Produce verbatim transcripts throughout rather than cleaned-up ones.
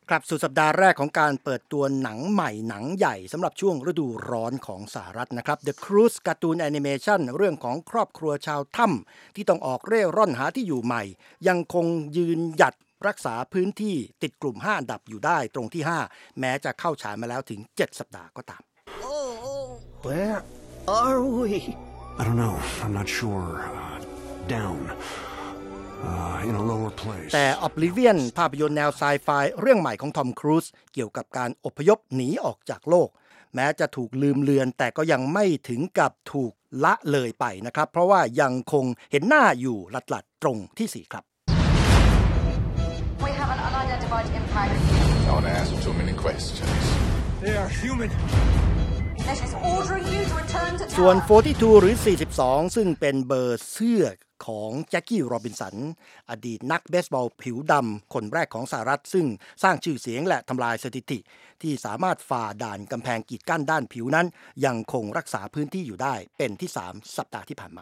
ครับสุดสัปดาห์แรกของการเปิดตัวหนังใหม่หนังใหญ่สำหรับช่วงฤดูร้อนของสหรัฐนะครับ The Croods การ์ตูนแอนิเมชันเรื่องของครอบครัวชาวถ้ำที่ต้องออกเร่ร่อนหาที่อยู่ใหม่ยังคงยืนหยัดรักษาพื้นที่ติดกลุ่มห้าอันดับอยู่ได้ตรงที่ห้าแม้จะเข้าฉายมาแล้วถึงเจ็ดสัปดาห์ก็ตาม Where are we? I don't know. I'm not sure. Uh, down. Uh, in a lower place. แต่ Oblivion ภาพยนตร์แนวไซไฟเรื่องใหม่ของทอมครูซเกี่ยวกับการอพยพหนีออกจากโลกแม้จะถูกลืมเลือนแต่ก็ยังไม่ถึงกับถูกละเลยไปนะครับเพราะว่ายังคงเห็นหน้าอยู่หลัดๆตรงที่สี่ครับ We have an unidentified impact. I want to ask too many questions. They are human. This is ordering you to return to ส่วน tower. สี่สิบสอง หรือ สี่สิบสอง ซึ่งเป็นเบอร์เสื้อของแจ็คกี้โรบินสันอดีตนักเบสบอลผิวดำคนแรกของสหรัฐซึ่งสร้างชื่อเสียงและทำลายสถิติที่สามารถฝ่าด่านกำแพงกีดกั้นด้านผิวนั้นยังคงรักษาพื้นที่อยู่ได้เป็นที่สามสัปดาห์ที่ผ่านมา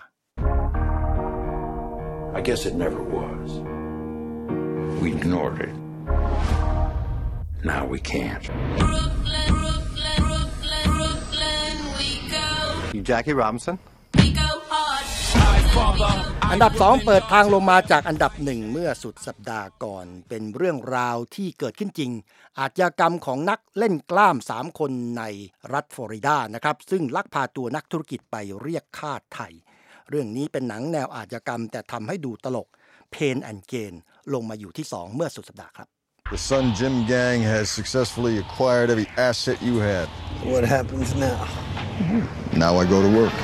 I guess it never was. We ignored it. Now we can't. Brooklyn, Brooklyn, Brooklyn, Brooklyn, we go. You Jackie Robinson? We go hard. อันดับสองเปิดทางลงมาจากอันดับหนึ่งเมื่อสุดสัปดาห์ก่อนเป็นเรื่องราวที่เกิดขึ้นจริงอาชญากรรมของนักเล่นกล้ามสามคนในรัฐฟลอริดานะครับซึ่งลักพาตัวนักธุรกิจไปเรียกค่าไถ่เรื่องนี้เป็นหนังแนวอาชญากรรมแต่ทำให้ดูตลก Pain and Gain ลงมาอยู่ที่สองเมื่อสุดสัปดาห์ครับ The Sun Gym Gang has successfully acquired every asset you had. What happens now? Now I go to work.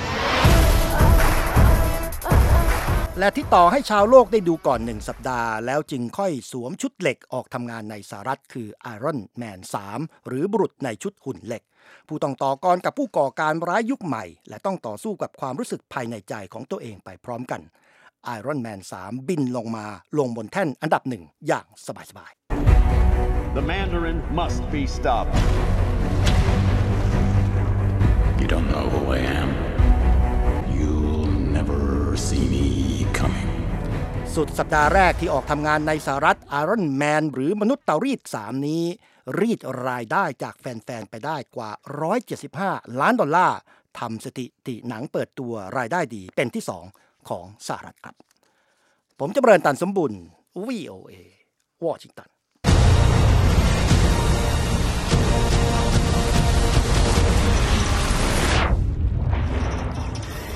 และที่ต่อให้ชาวโลกได้ดูก่อนหนึ่งสัปดาห์แล้วจึงค่อยสวมชุดเหล็กออกทำงานในสหรัฐคือ Iron Man สามหรือบุรุษในชุดหุ่นเหล็กผู้ต้องต่อกรกับผู้ก่อการร้ายยุคใหม่และต้องต่อสู้กับความรู้สึกภายในใจของตัวเองไปพร้อมกัน Iron Man สามบินลงมาลงบนแท่นอันดับหนึ่งอย่างสบายๆ The Mandarin must be stopped. You don't know who I am. You'll never see me coming. สุดสัปดาห์แรกที่ออกทำงานในสหรัฐ Iron Man หรือมนุษย์เตารีดสามนี้รีดรายได้จากแฟนๆไปได้กว่าหนึ่งร้อยเจ็ดสิบห้าล้านดอลลาร์ทำสถิติหนังเปิดตัวรายได้ดีเป็นที่สองของสหรัฐครับผมจำเริญตันสมบุญ วี โอ เอ วอชิงตัน